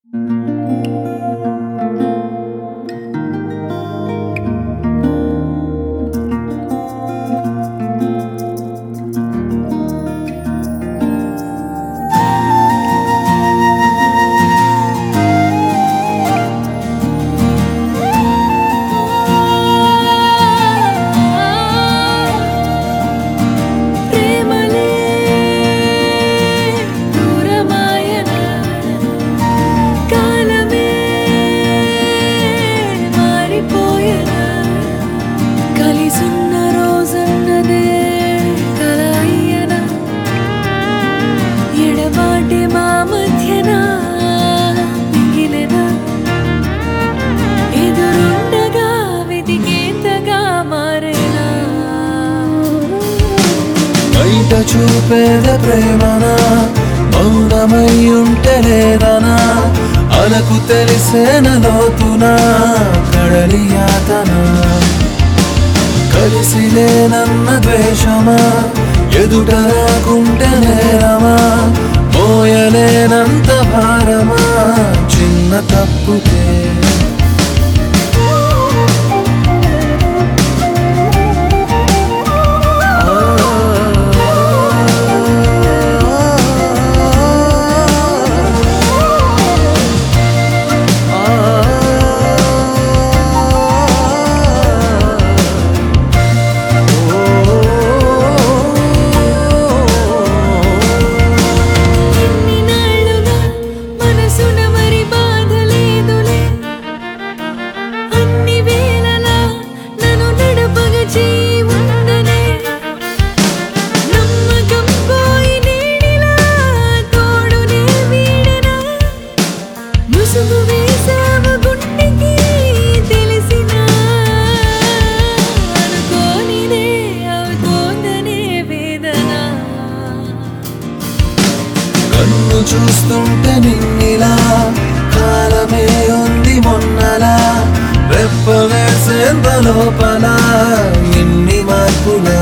బయట చూపేద ప్రేమనా మౌనమై ఉంటే లేదనా అలకు తెలిసేన లోతునా కడలి యాతన కలిసి లేనన్న ద్వేషమా ఎదుట రాకుంటే నేరమా మోయలేనంత భారమా చిన్న తప్పుకే కన్ను చూస్తుంటే నిన్నిలా కాలమే ఉంది మొన్నలా రెప్ప వేసేంత లోపల ఇన్ని మార్పులా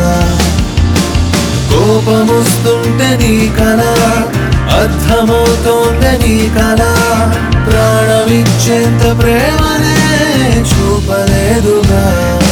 కోపమొస్తుంటే నీ కళ అర్థమవుతోంది నీ కళ ప్రాణమిచ్చేంత ప్రేమనే చూపలేదుగా